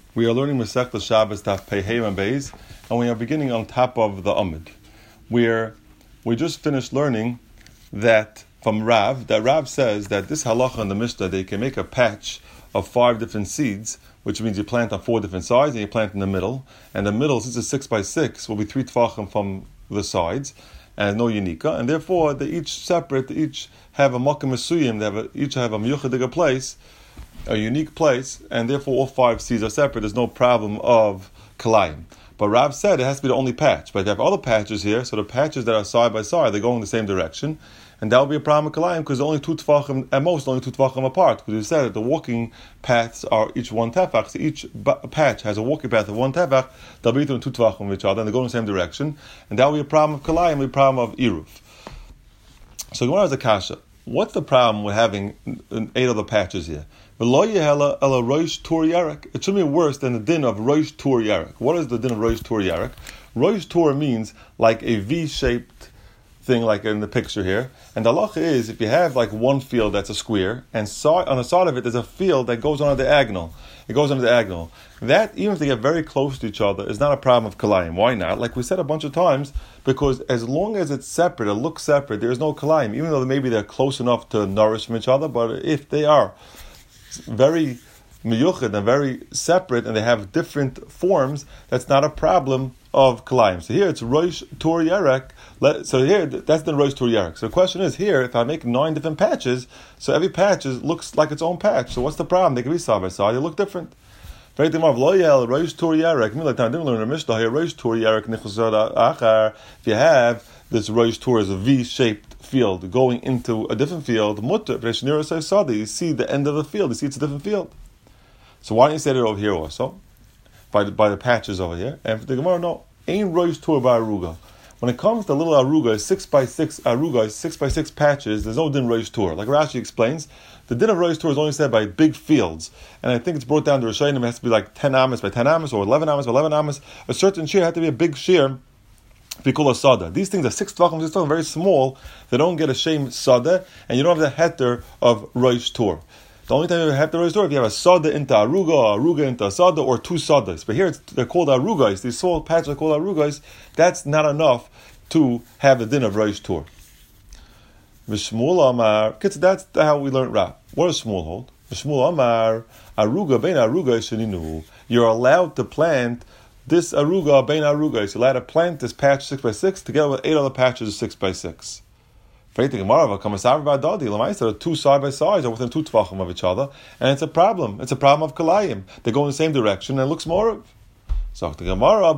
We are learning Masechta Shabbos Daf Pei Hey and Beis, and we are beginning on top of the Amud, where we just finished learning that from Rav, that Rav says that this halacha in the Mishnah, they can make a patch of 5 different seeds, which means you plant on 4 different sides, and you plant in the middle, and the middle, since it's 6 by 6, will be 3 tefachim from the sides, and no unika, and therefore they each separate, they each have a makom mesuyim, each have a miyuchadig place, a unique place, and therefore all 5 seeds are separate. There's no problem of kalayim. But Rav said it has to be the only patch. But they have other patches here, so the patches that are side by side, they go in the same direction, and that will be a problem of kalayim because only 2 tefachim, at most only 2 tefachim apart. Because we said that the walking paths are each 1 tefach, so each patch has a walking path of 1 tefach. They'll be between 2 tefachim of each other, and they go in the same direction, and that will be a problem of kalayim, a problem of iruv. So Gemara has a kasha. What's the problem with having 8 other patches here? It should be worse than the din of Rosh Tur Yarek. What is the din of Rosh Tur Yarek? Rosh Tur means like a V-shaped thing, like in the picture here. And the halacha is, if you have like one field that's a square, and on the side of it there's a field that goes on a diagonal. It goes on a diagonal. That, even if they get very close to each other, is not a problem of kalayim. Why not? Like we said a bunch of times, because as long as it's separate, it looks separate, there is no kalayim. Even though maybe they're close enough to nourish from each other, but if they are very miyuchid and very separate, and they have different forms, that's not a problem of kalayim. So here it's Rosh Tur Yarek. So here that's the Rosh Tur Yarek. So the question is here, if I make 9 different patches, so every patch looks like its own patch. So what's the problem? They can be side by side. They look different. If you have this Rosh Tur as a V-shaped field going into a different field, you see the end of the field, you see it's a different field. So why don't you say it over here also? By the patches over here. And for the Gemara, no, ain't Rosh Tur by aruga. When it comes to little aruga, 6 by 6 aruga, 6 by 6 patches, there's no din Rosh Tur. Like Rashi explains, the din of Rosh Tur is only said by big fields. And I think it's brought down to Rishonim, it has to be like 10 amas by 10 amas, or 11 amas by 11 amas. A certain shear had to be a big shear. We call a sada. These things are 6 tvachim, 6 tvachim, very small. They don't get a shame sada, and you don't have the heter of Rosh Tur. The only time you have the Rosh Tur if you have a sada into aruga, or aruga into sada, or 2 sadas. But here they're called arugais. These small patches are called arugais. That's not enough to have the din of Rosh Tur. V'shmuel Amar, that's how we learned Rav. What does Shmuel hold? V'shmuel Amar, aruga bein aruga sheninu. You're allowed to plant this aruga bein aruga. You're allowed to plant this patch 6 by 6 together with 8 other patches of 6 by 6. There are 2 side by sides or within 2 tvachim of each other, and it's a problem. It's a problem of kalayim. They go in the same direction and it looks more. So the Gemara,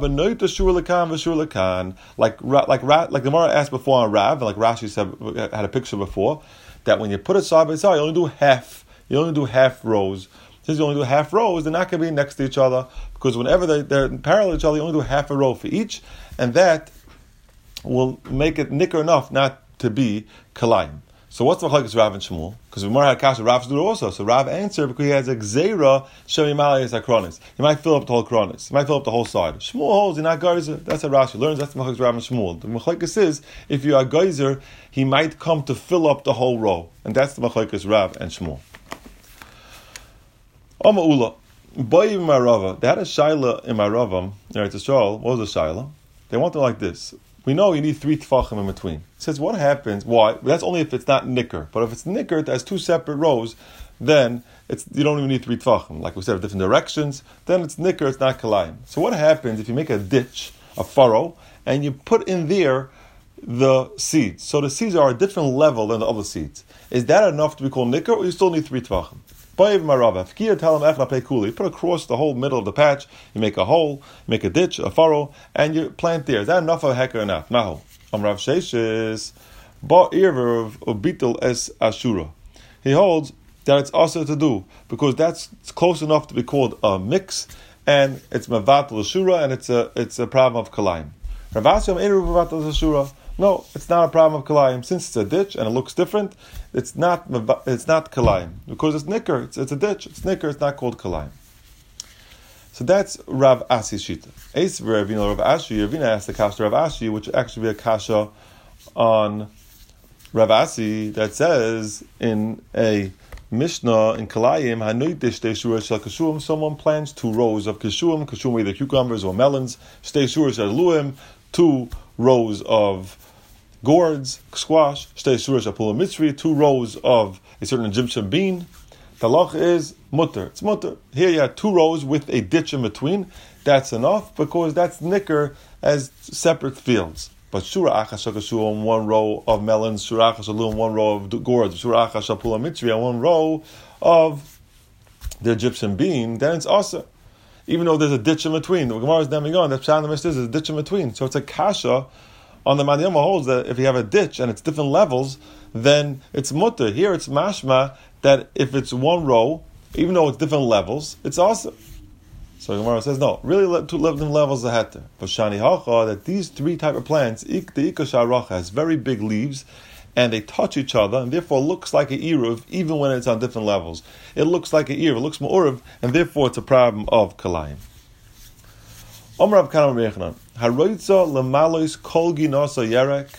like the Gemara asked before on Rav, and like Rashi said, had a picture before, that when you put it side by side, you only do half. You only do half rows. Since you only do half rows, they're not going to be next to each other, because whenever they're parallel to each other, you only do half a row for each, and that will make it nicker enough not to be kalayim. So what's the machlokes Rav and Shmuel? Because Gemara had kasha, Rav do it also. So Rav answered because he has a gzeira shemimalayis akronis. He might fill up the whole kronis. He might fill up the whole side. Shmuel holds you're not geyser. That's how Rashi learns. That's the machlokes Rav and Shmuel. The machlokes is if you are geyser, he might come to fill up the whole row, and that's the machlokes Rav and Shmuel. Ula, boy in my rava. They had a shaila in my rava. Eretz Yisrael. What was the shaila? They wanted like this. We know you need 3 tefachim in between. It says, what happens? Why? That's only if it's not nicker. But if it's nicker, it has 2 separate rows, then you don't even need 3 tefachim. Like we said, different directions, then it's nicker, it's not kalayim. So what happens if you make a ditch, a furrow, and you put in there the seeds? So the seeds are a different level than the other seeds. Is that enough to be called nicker, or you still need 3 tefachim? You put across the whole middle of the patch, you make a hole, you make a ditch, a furrow, and you plant there. Is that enough of a hecker enough? No. Rav Sheshes, Ba'irv Obitel es Ashura. He holds that it's also to do, because that's close enough to be called a mix, and it's Mavatel Ashura, and it's a problem of kalayim. Rav Asyam Eruv Mavatel Ashura. No, it's not a problem of kalayim. Since it's a ditch and it looks different, it's not kalayim. Because it's nicker, it's a ditch, it's nicker, it's not called kalayim. So that's Rav Asi's shita. Ace Ravina Rav Ashi, Ravina asked the kasha Rav Ashi, which would actually be a kasha on Rav Asi that says in a Mishnah in Kalayim, Hanoitish Shtei Shel Kashuim, someone plants 2 rows of Kashuim, either cucumbers or melons, Shtei Shel Luim, 2 rows of gourds, squash, Shtei Shel Pula Mitzri, 2 rows of a certain Egyptian bean. The halach is mutter. It's mutter. Here you have 2 rows with a ditch in between. That's enough because that's nicker as separate fields. But shura achas shakashu 1 row of melons, shura achas shalum 1 row of gourds, shura achas shapula mitzri on 1 row of the Egyptian bean, then it's also. Even though there's a ditch in between. The Gemara is naming on that Pshat there's a ditch in between. So it's a kasha on the Madiyama holds that if you have a ditch and it's different levels, then it's mutter. Here it's mashma that if it's 1 row, even though it's different levels, it's also. So the Gemara says, no, really 2 different levels of heter. But Shani Hacha, that these 3 type of plants, the Ikasha Racha, has very big leaves, and they touch each other, and therefore looks like an Eruv, even when it's on different levels. It looks like an Eruv, it looks Ma'uruv, and therefore it's a problem of Kalayim. Omar Rav Kana Rechanan, Haroitza Lemalois Kol Ginasa Yerek,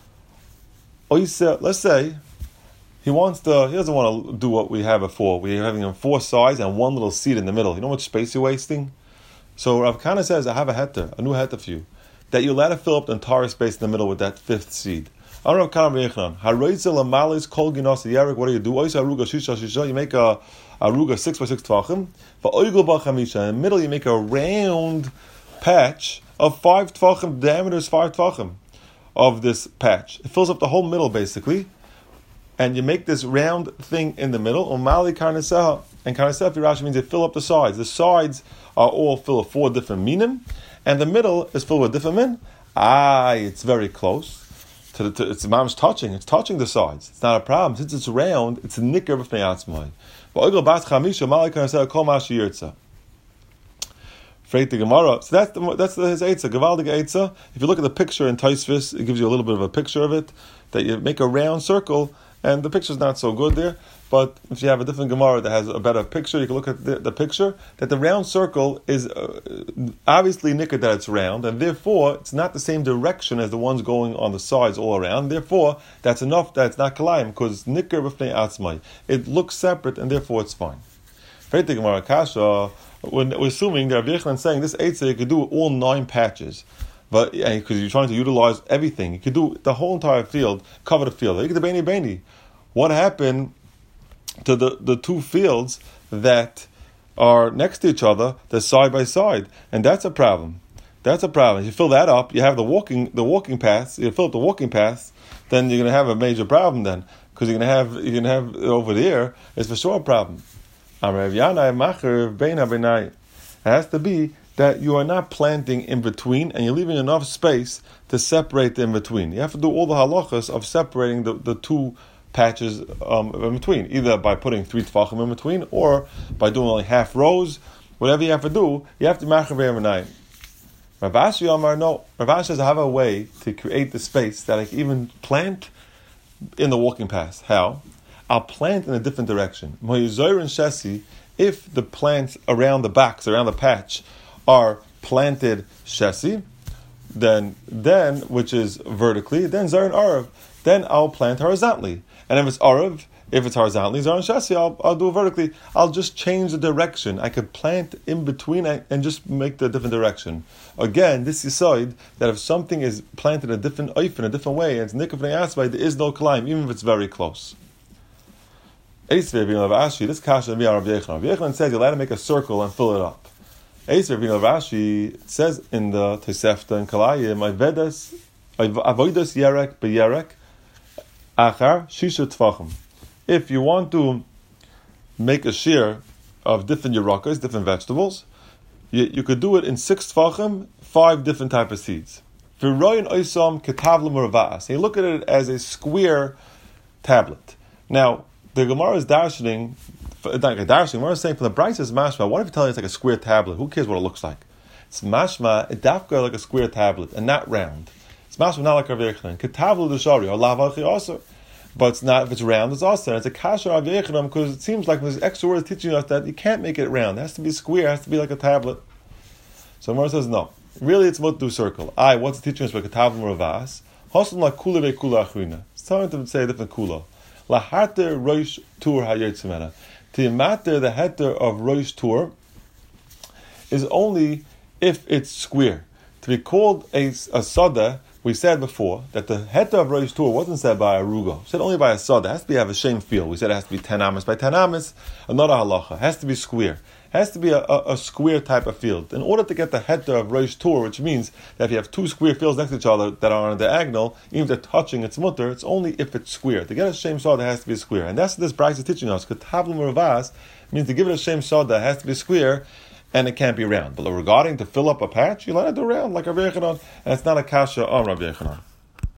let's say, he doesn't want to do what we had before. We're having him 4 sides and 1 little seed in the middle. You know how much space you're wasting? So Rav Kana says, I have a new heter for you, that you're allowed to fill up the entire space in the middle with that 5th seed. Rav Kana Rechanan, Haroitza Lamalis Kol Ginasa Yerek, what do? Oisa Aruga Shisha Shisha, you make a Aruga 6 by 6 Tvachim. For Oigel Bachamisha, in the middle you make a round patch of 5 Tvachim, diameter is 5 Tvachim of this patch. It fills up the whole middle basically. And you make this round thing in the middle. Umali karneseha. And karneseha, Rashi means they fill up the sides. The sides are all filled with 4 different minim. And the middle is filled with different min. It's very close. It's mom's touching. It's touching the sides. It's not a problem. Since it's round, it's a nicker b'fnei atzmai. V'oigel bas chamisha, mali karneseha, kol mashi yirtza. Freit the Gemara. So that's his eitzah, Gevaldig eitzah. If you look at the picture in Taisvis, it gives you a little bit of a picture of it. That you make a round circle. And the picture's not so good there, but if you have a different Gemara that has a better picture, you can look at the picture, that the round circle is obviously nicker that it's round, and therefore it's not the same direction as the ones going on the sides all around. Therefore, that's enough that it's not kalayim, because it's nicker b'fnei atzmai. It looks separate, and therefore it's fine. Freit the Gemara kasha, we're assuming that Rav Yochanan is saying this eitzah you could do all 9 patches. But because you're trying to utilize everything, you could do the whole entire field, cover the field. Look at the Beni. What happened to the 2 fields that are next to each other? They're side by side, and that's a problem. If you fill that up, you have the walking paths. You fill up the walking paths, then you're going to have a major problem. Then because you're going to have over there. It's for sure a problem. It has to be that you are not planting in between and you're leaving enough space to separate the in between. You have to do all the halachas of separating the 2 patches in between, either by putting 3 tefachim in between or by doing only half rows. Whatever you have to do, you have to macher v'yemenayim. Rav Ashi Amar, no. Rav Ashi says I have a way to create the space that I can even plant in the walking path. How? I'll plant in a different direction. If the plants around the box, around the patch, are planted shesi, then which is vertically, then Zarin Arav, then I'll plant horizontally. And if it's horizontally, Zarin Shesi, I'll do it vertically. I'll just change the direction. I could plant in between and just make the different direction. Again, this decide that if something is planted in a different oif, in a different way, and it's nikuf ne'asvai, there is no climb, even if it's very close. This kasha Rav Yochanan says you're allowed to make a circle and fill it up. Rashi says in the Tosefta in Kalayim, avodas yerek b'yerek achar shisha tfachim. If you want to make a shear of different yerakas, different vegetables, you could do it in 6 tfachim, 5 different type of seeds. V'royin oisam ketavlim uravas. You look at it as a square tablet. Now, the Gemara is darshaning. Gemara is saying from the Brisa is mashma. What if you tell me it's like a square tablet? Who cares what it looks like? It's mashma, dafka like a square tablet and not round. It's mashma not like Rav Yochanan. Ketavlu d'shari or lavachi also, but it's not. If it's round, it's also. It's a kasha Rav Yochanan because it seems like this extra word is teaching us that you can't make it round. It has to be square. It has to be like a tablet. So Gemara says no. Really, it's what do circle. What's the teaching us for ketavlu ravas? Hosan like kula ve kula achrina. It's telling them to say a different kula. lahater roish tur hayotzimena. To matter the heter of roish tur is only if it's square. To be called a sada, we said before that the heter of roish tur wasn't said by a rugo, said only by a sada. It has to have a shame field. We said it has to be 10 amas by 10 amas, another halacha. It has to be square. It has to be a square type of field. In order to get the heter of roish tur, which means that if you have two square fields next to each other that are on a diagonal, even if they're touching its mutter, it's only if it's square. To get a shame sada, it has to be square. And that's what this Braisa is teaching us. Ketavlim Ravas means to give it a shame sada, it has to be square, and it can't be round. But regarding to fill up a patch, you let it do round like Rabbi Yechanan, and it's not a kasha on Rabbi Yechanan.